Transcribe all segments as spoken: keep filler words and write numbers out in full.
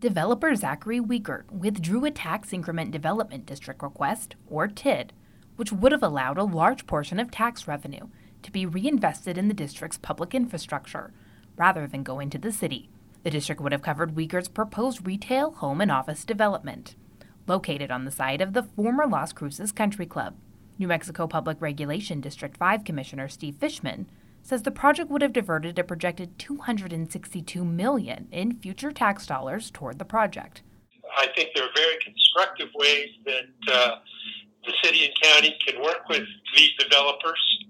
Developer Zachary Wiegert withdrew a tax increment development district request, or T I D, which would have allowed a large portion of tax revenue to be reinvested in the district's public infrastructure, rather than going to the city. The district would have covered Wiegert's proposed retail, home, and office development, located on the site of the former Las Cruces Country Club. New Mexico Public Regulation District five Commissioner Steve Fishman says the project would have diverted a projected two hundred sixty-two million dollars in future tax dollars toward the project. I think there are very constructive ways that uh, the city and county can work with these developers.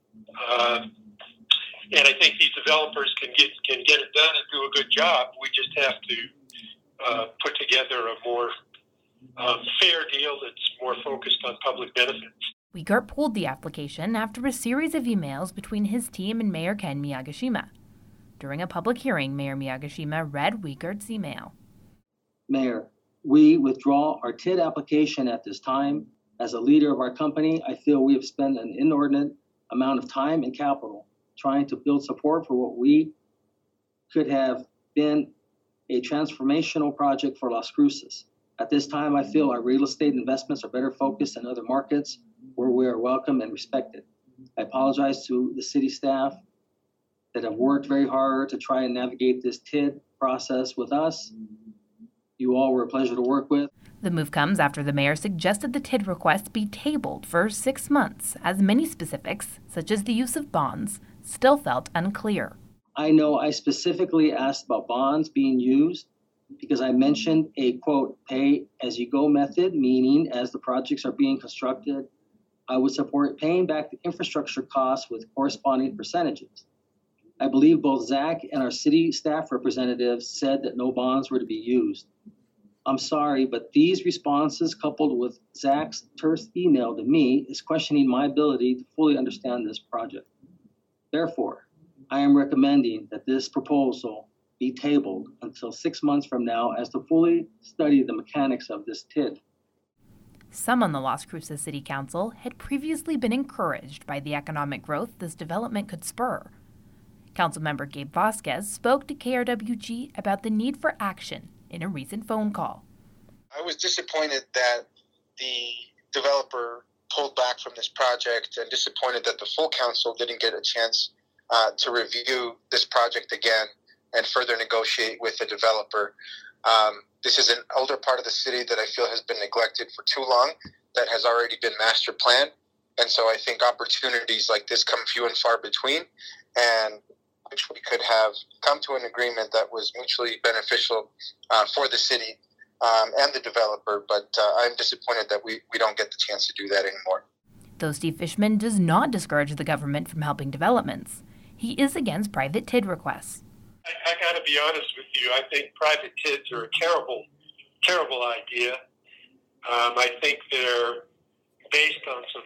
Uh, and I think these developers can get can get it done and do a good job. We just have to uh, put together a more um, fair deal that's more focused on public benefits. Wiegert pulled the application after a series of emails between his team and Mayor Ken Miyagishima. During a public hearing, Mayor Miyagishima read Wiegert's email. Mayor, we withdraw our T I D application at this time. As a leader of our company, I feel we have spent an inordinate amount of time and capital trying to build support for what we could have been a transformational project for Las Cruces. At this time, I feel our real estate investments are better focused in other markets where we are welcome and respected. I apologize to the city staff that have worked very hard to try and navigate this T I D process with us. You all were a pleasure to work with. The move comes after the mayor suggested the T I D request be tabled for six months, as many specifics, such as the use of bonds, still felt unclear. I know I specifically asked about bonds being used because I mentioned a, quote, pay-as-you-go method, meaning as the projects are being constructed, I would support paying back the infrastructure costs with corresponding percentages. I believe both Zach and our city staff representatives said that no bonds were to be used. I'm sorry, but these responses, coupled with Zach's terse email to me, is questioning my ability to fully understand this project. Therefore, I am recommending that this proposal be tabled until six months from now as to fully study the mechanics of this T I D. Some on the Las Cruces City Council had previously been encouraged by the economic growth this development could spur. Councilmember Gabe Vasquez spoke to K R W G about the need for action in a recent phone call. I was disappointed that the developer pulled back from this project and disappointed that the full council didn't get a chance uh, to review this project again and further negotiate with the developer. Um, this is an older part of the city that I feel has been neglected for too long, that has already been master planned. And so I think opportunities like this come few and far between, and which we could have come to an agreement that was mutually beneficial uh, for the city um, and the developer. But uh, I'm disappointed that we, we don't get the chance to do that anymore. Though Steve Fishman does not discourage the government from helping developments, he is against private T I D requests. I, I got to be honest with you. I think private T I Ds are a terrible, terrible idea. Um, I think they're based on some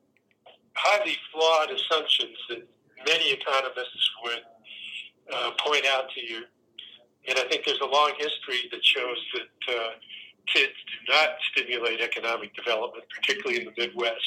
highly flawed assumptions that many economists would uh, point out to you. And I think there's a long history that shows that uh, T I Ds do not stimulate economic development, particularly in the Midwest.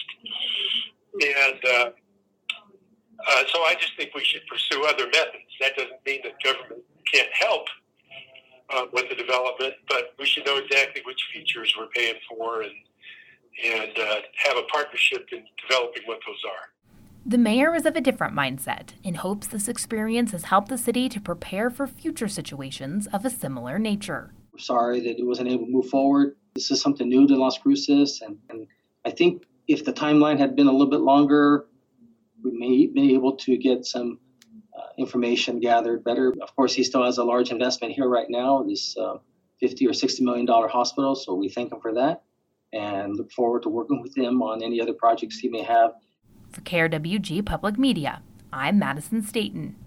And uh, uh, so I just think we should pursue other methods. That doesn't mean that government can't help uh, with the development, but we should know exactly which features we're paying for and, and uh, have a partnership in developing what those are. The mayor is of a different mindset and hopes this experience has helped the city to prepare for future situations of a similar nature. We're sorry that it wasn't able to move forward. This is something new to Las Cruces, and, and I think if the timeline had been a little bit longer, we may have been able to get some uh, information gathered better. Of course, he still has a large investment here right now, this uh, fifty or sixty million dollars hospital, so we thank him for that and look forward to working with him on any other projects he may have. For K R W G Public Media, I'm Madison Staten.